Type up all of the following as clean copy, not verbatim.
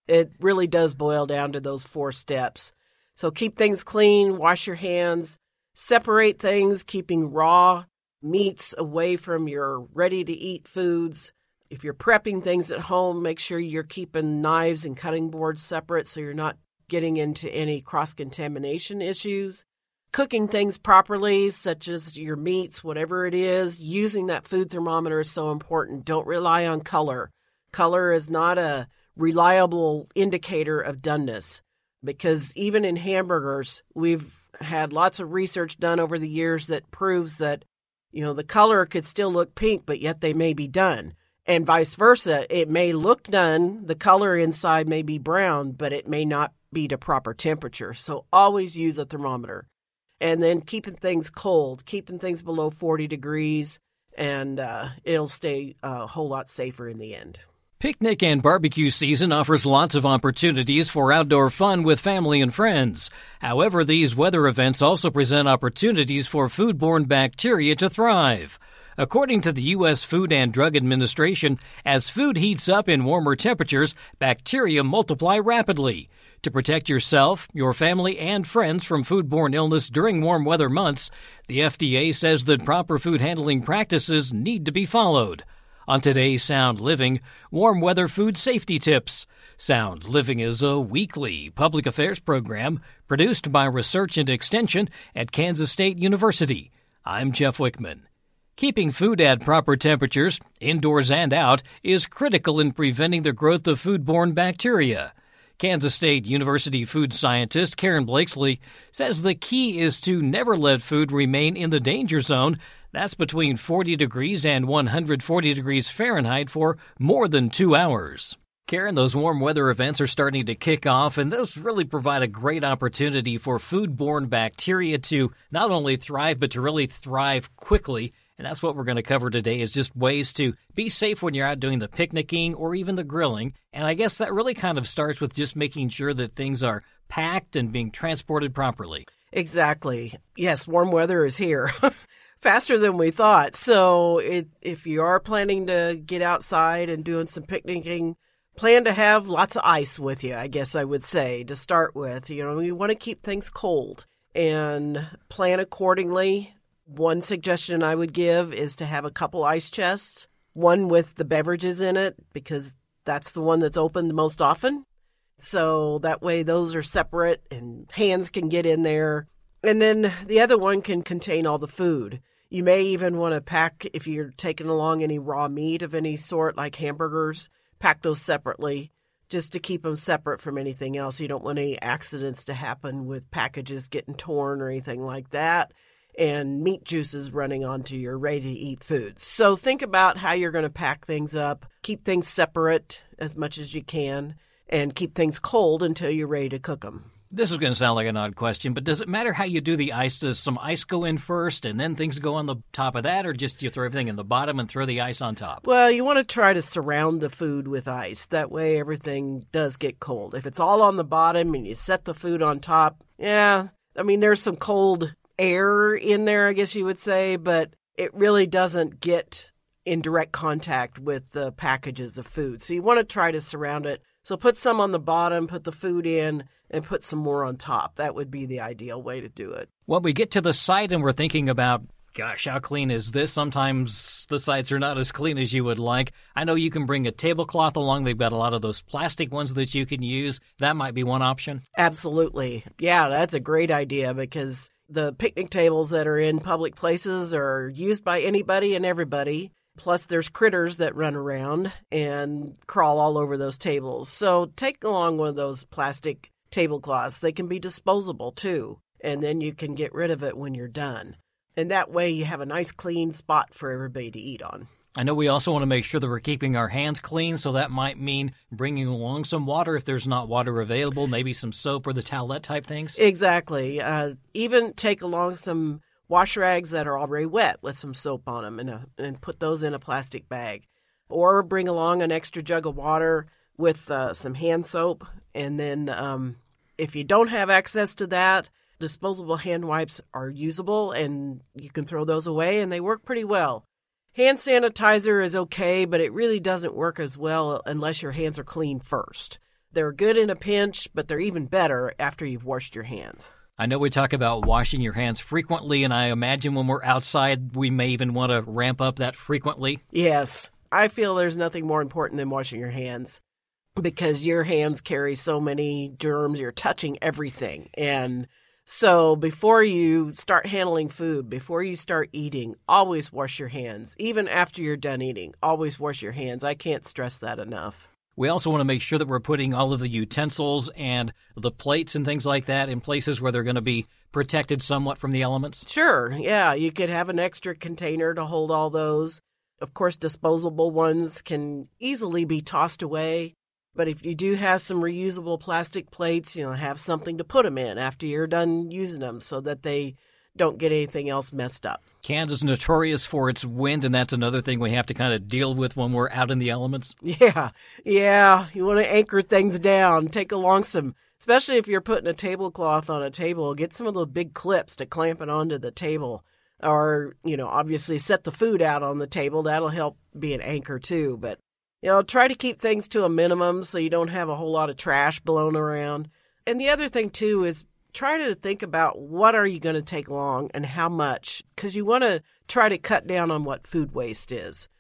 It really does boil down to those 4 steps. So keep things clean, wash your hands, separate things, keeping raw meats away from your ready-to-eat foods. If you're prepping things at home, make sure you're keeping knives and cutting boards separate so you're not getting into any cross-contamination issues. Cooking things properly, such as your meats, whatever it is, using that food thermometer is so important. Don't rely on color. Color is not a reliable indicator of doneness, because even in hamburgers, we've had lots of research done over the years that proves that, the color could still look pink, but yet they may be done. And vice versa, it may look done, the color inside may be brown, but it may not be the proper temperature. So always use a thermometer. And then keeping things cold, keeping things below 40 degrees, and it'll stay a whole lot safer in the end. Picnic and barbecue season offers lots of opportunities for outdoor fun with family and friends. However, these weather events also present opportunities for foodborne bacteria to thrive. According to the U.S. Food and Drug Administration, as food heats up in warmer temperatures, bacteria multiply rapidly. To protect yourself, your family, and friends from foodborne illness during warm weather months, the FDA says that proper food handling practices need to be followed. On today's Sound Living, warm weather food safety tips. Sound Living is a weekly public affairs program produced by Research and Extension at Kansas State University. I'm Jeff Wickman. Keeping food at proper temperatures, indoors and out, is critical in preventing the growth of foodborne bacteria. Kansas State University food scientist Karen Blakesley says the key is to never let food remain in the danger zone. That's between 40 degrees and 140 degrees Fahrenheit for more than 2 hours. Karen, those warm weather events are starting to kick off, and those really provide a great opportunity for foodborne bacteria to not only thrive, but to really thrive quickly. And that's what we're going to cover today, is just ways to be safe when you're out doing the picnicking or even the grilling. And I guess that really kind of starts with just making sure that things are packed and being transported properly. Exactly. Yes, warm weather is here. Faster than we thought. So if you are planning to get outside and doing some picnicking, plan to have lots of ice with you, I guess I would say, to start with. We want to keep things cold and plan accordingly. One suggestion I would give is to have a couple ice chests, one with the beverages in it, because that's the one that's opened the most often. So that way those are separate and hands can get in there. And then the other one can contain all the food. You may even want to pack, if you're taking along any raw meat of any sort, like hamburgers, pack those separately just to keep them separate from anything else. You don't want any accidents to happen with packages getting torn or anything like that, and meat juices running onto your ready-to-eat food. So think about how you're going to pack things up, keep things separate as much as you can, and keep things cold until you're ready to cook them. This is going to sound like an odd question, but does it matter how you do the ice? Does some ice go in first and then things go on the top of that, or just you throw everything in the bottom and throw the ice on top? Well, you want to try to surround the food with ice. That way everything does get cold. If it's all on the bottom and you set the food on top, there's some cold air in there, I guess you would say, but it really doesn't get in direct contact with the packages of food. So you want to try to surround it. So put some on the bottom, put the food in, and put some more on top. That would be the ideal way to do it. When we get to the site and we're thinking about, gosh, how clean is this? Sometimes the sites are not as clean as you would like. I know you can bring a tablecloth along. They've got a lot of those plastic ones that you can use. That might be one option. Absolutely. Yeah, that's a great idea, because the picnic tables that are in public places are used by anybody and everybody. Plus, there's critters that run around and crawl all over those tables. So take along one of those plastic tablecloths. They can be disposable, too, and then you can get rid of it when you're done. And that way you have a nice, clean spot for everybody to eat on. I know we also want to make sure that we're keeping our hands clean, so that might mean bringing along some water if there's not water available, maybe some soap or the towelette type things. Exactly. Even take along some wash rags that are already wet with some soap on them and put those in a plastic bag. Or bring along an extra jug of water with some hand soap. And then if you don't have access to that, disposable hand wipes are usable, and you can throw those away, and they work pretty well. Hand sanitizer is okay, but it really doesn't work as well unless your hands are clean first. They're good in a pinch, but they're even better after you've washed your hands. I know we talk about washing your hands frequently, and I imagine when we're outside, we may even want to ramp up that frequently. Yes, I feel there's nothing more important than washing your hands because your hands carry so many germs. You're touching everything. And so before you start handling food, before you start eating, always wash your hands. Even after you're done eating, always wash your hands. I can't stress that enough. We also want to make sure that we're putting all of the utensils and the plates and things like that in places where they're going to be protected somewhat from the elements. Sure, yeah. You could have an extra container to hold all those. Of course, disposable ones can easily be tossed away. But if you do have some reusable plastic plates, have something to put them in after you're done using them so that they don't get anything else messed up. Kansas is notorious for its wind, and that's another thing we have to kind of deal with when we're out in the elements. Yeah. You want to anchor things down. Take along some, especially if you're putting a tablecloth on a table, get some of those big clips to clamp it onto the table. Or, obviously set the food out on the table. That'll help be an anchor too. But, try to keep things to a minimum so you don't have a whole lot of trash blown around. And the other thing too is try to think about what are you going to take along and how much, because you want to try to cut down on what food waste is.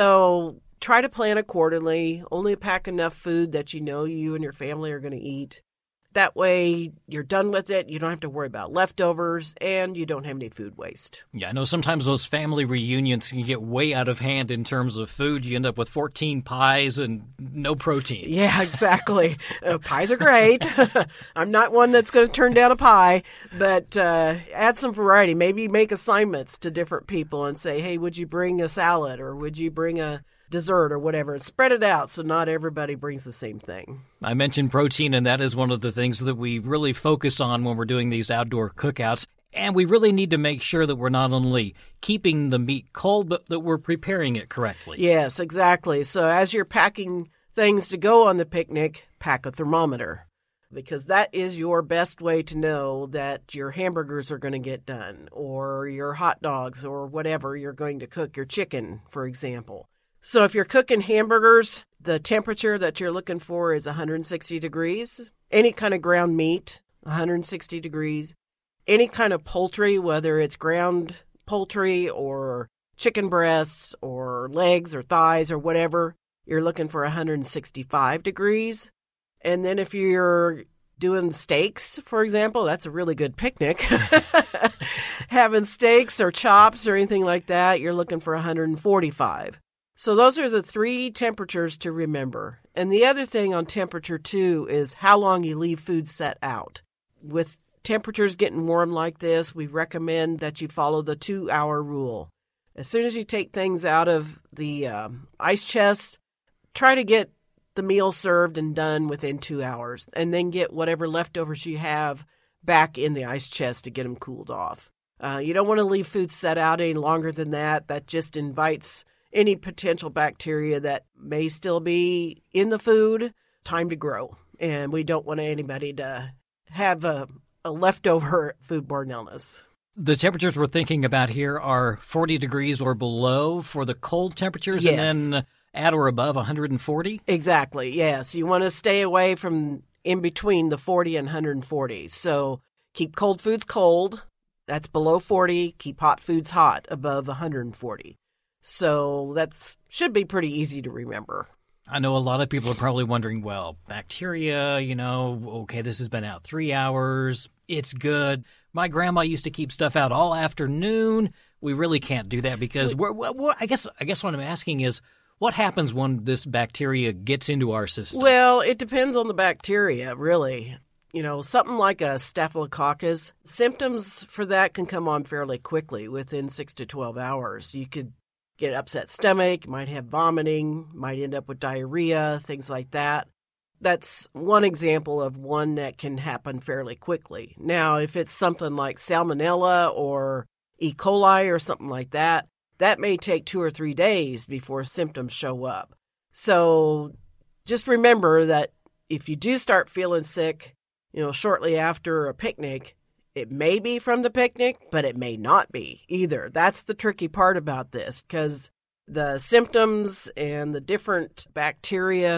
So try to plan accordingly. Only pack enough food that you and your family are going to eat. That way, you're done with it. You don't have to worry about leftovers, and you don't have any food waste. Yeah, I know sometimes those family reunions can get way out of hand in terms of food. You end up with 14 pies and no protein. Yeah, exactly. Pies are great. I'm not one that's going to turn down a pie, but add some variety. Maybe make assignments to different people and say, hey, would you bring a salad or would you bring a dessert or whatever, and spread it out so not everybody brings the same thing. I mentioned protein, and that is one of the things that we really focus on when we're doing these outdoor cookouts. And we really need to make sure that we're not only keeping the meat cold, but that we're preparing it correctly. Yes, exactly. So as you're packing things to go on the picnic, pack a thermometer, because that is your best way to know that your hamburgers are going to get done, or your hot dogs, or whatever you're going to cook, your chicken, for example. So if you're cooking hamburgers, the temperature that you're looking for is 160 degrees. Any kind of ground meat, 160 degrees. Any kind of poultry, whether it's ground poultry or chicken breasts or legs or thighs or whatever, you're looking for 165 degrees. And then if you're doing steaks, for example, that's a really good picnic. Having steaks or chops or anything like that, you're looking for 145. So those are the three temperatures to remember. And the other thing on temperature, too, is how long you leave food set out. With temperatures getting warm like this, we recommend that you follow the 2-hour rule. As soon as you take things out of the ice chest, try to get the meal served and done within 2 hours, and then get whatever leftovers you have back in the ice chest to get them cooled off. You don't want to leave food set out any longer than that. That just invites any potential bacteria that may still be in the food, time to grow. And we don't want anybody to have a leftover foodborne illness. The temperatures we're thinking about here are 40 degrees or below for the cold temperatures, yes. And then at or above 140? Exactly, yes. You want to stay away from in between the 40 and 140. So keep cold foods cold. That's below 40. Keep hot foods hot above 140. So that should be pretty easy to remember. I know a lot of people are probably wondering, well, bacteria, okay, this has been out 3 hours. It's good. My grandma used to keep stuff out all afternoon. We really can't do that because I guess what I'm asking is, what happens when this bacteria gets into our system? Well, it depends on the bacteria, really. Something like a staphylococcus, symptoms for that can come on fairly quickly, within 6 to 12 hours. You could get upset stomach, you might have vomiting, might end up with diarrhea, things like that. That's one example of one that can happen fairly quickly. Now, if it's something like salmonella or E. coli or something like that, that may take 2 or 3 days before symptoms show up. So just remember that if you do start feeling sick, shortly after a picnic, it may be from the picnic, but it may not be either. That's the tricky part about this, because the symptoms and the different bacteria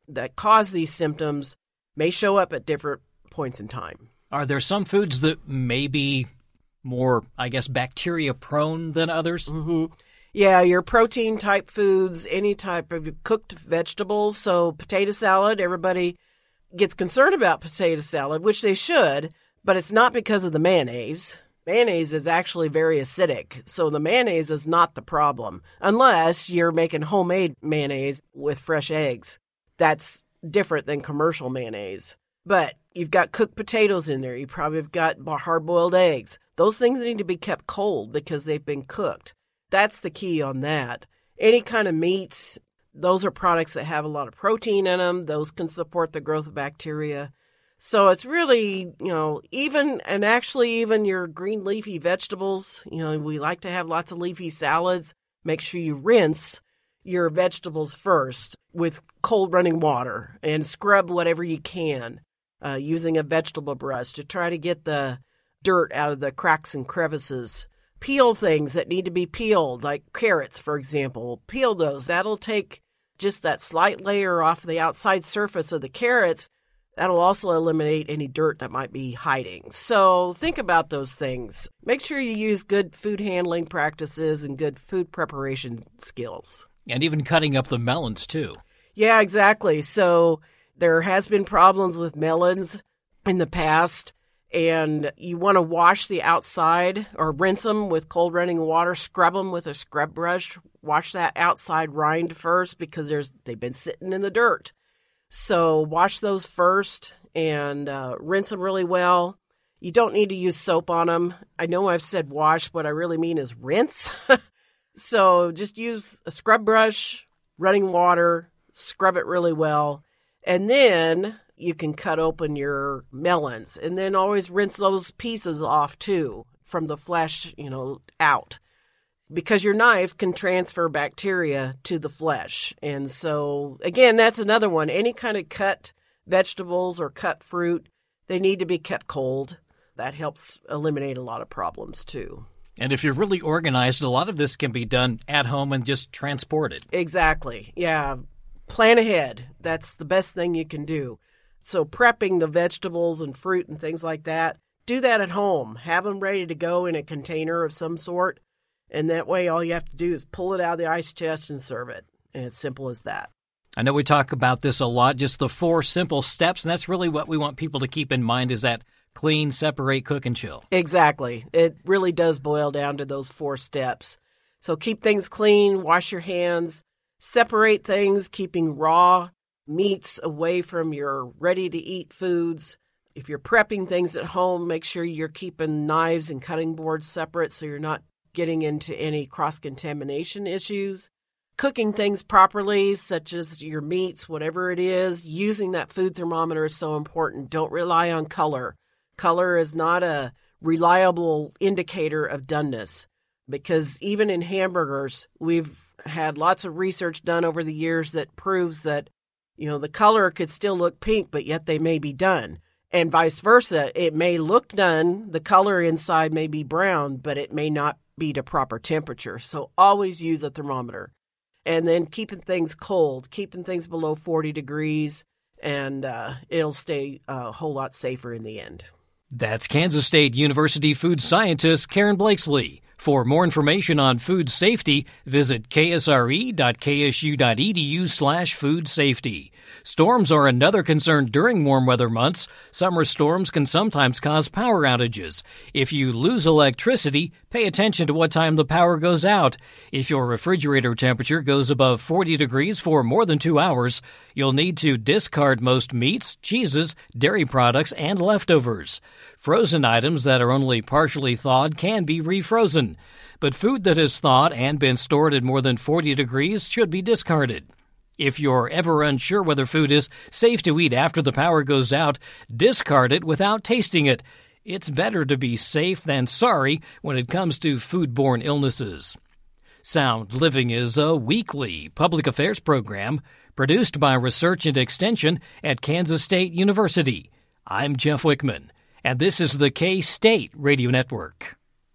that cause these symptoms may show up at different points in time. Are there some foods that may be more, bacteria prone than others? Mm-hmm. Yeah, your protein type foods, any type of cooked vegetables. So potato salad, everybody gets concerned about potato salad, which they should, but it's not because of the mayonnaise. Mayonnaise is actually very acidic, so the mayonnaise is not the problem, unless you're making homemade mayonnaise with fresh eggs. That's different than commercial mayonnaise. But you've got cooked potatoes in there. You probably have got hard-boiled eggs. Those things need to be kept cold because they've been cooked. That's the key on that. Any kind of meats, those are products that have a lot of protein in them. Those can support the growth of bacteria. So it's really, even your green leafy vegetables, we like to have lots of leafy salads. Make sure you rinse your vegetables first with cold running water and scrub whatever you can using a vegetable brush to try to get the dirt out of the cracks and crevices. Peel things that need to be peeled, like carrots, for example. Peel those. That'll take just that slight layer off the outside surface of the carrots. That'll also eliminate any dirt that might be hiding. So think about those things. Make sure you use good food handling practices and good food preparation skills. And even cutting up the melons, too. Yeah, exactly. So there has been problems with melons in the past. And you want to wash the outside or rinse them with cold running water, scrub them with a scrub brush, wash that outside rind first because they've been sitting in the dirt. So wash those first and rinse them really well. You don't need to use soap on them. I know I've said wash. What I really mean is rinse. So just use a scrub brush, running water, scrub it really well. And then you can cut open your melons and then always rinse those pieces off too from the flesh, out, because your knife can transfer bacteria to the flesh. And so again, that's another one. Any kind of cut vegetables or cut fruit, they need to be kept cold. That helps eliminate a lot of problems too. And if you're really organized, a lot of this can be done at home and just transported. Exactly. Yeah. Plan ahead. That's the best thing you can do. So prepping the vegetables and fruit and things like that, do that at home. Have them ready to go in a container of some sort. And that way all you have to do is pull it out of the ice chest and serve it. And it's simple as that. I know we talk about this a lot, just the 4 simple steps. And that's really what we want people to keep in mind is that clean, separate, cook, and chill. Exactly. It really does boil down to those 4 steps. So keep things clean, wash your hands, separate things, keeping raw meats away from your ready-to-eat foods. If you're prepping things at home, make sure you're keeping knives and cutting boards separate so you're not getting into any cross-contamination issues. Cooking things properly, such as your meats, whatever it is, using that food thermometer is so important. Don't rely on color. Color is not a reliable indicator of doneness because even in hamburgers, we've had lots of research done over the years that proves that the color could still look pink, but yet they may be done. And vice versa. It may look done. The color inside may be brown, but it may not be to proper temperature. So always use a thermometer. And then keeping things cold, keeping things below 40 degrees, and it'll stay a whole lot safer in the end. That's Kansas State University food scientist Karen Blakesley. For more information on food safety, visit ksre.ksu.edu/food safety. Storms are another concern during warm weather months. Summer storms can sometimes cause power outages. If you lose electricity, pay attention to what time the power goes out. If your refrigerator temperature goes above 40 degrees for more than 2 hours, you'll need to discard most meats, cheeses, dairy products, and leftovers. Frozen items that are only partially thawed can be refrozen, but food that is thawed and been stored at more than 40 degrees should be discarded. If you're ever unsure whether food is safe to eat after the power goes out, discard it without tasting it. It's better to be safe than sorry when it comes to foodborne illnesses. Sound Living is a weekly public affairs program produced by Research and Extension at Kansas State University. I'm Jeff Wickman, and this is the K-State Radio Network.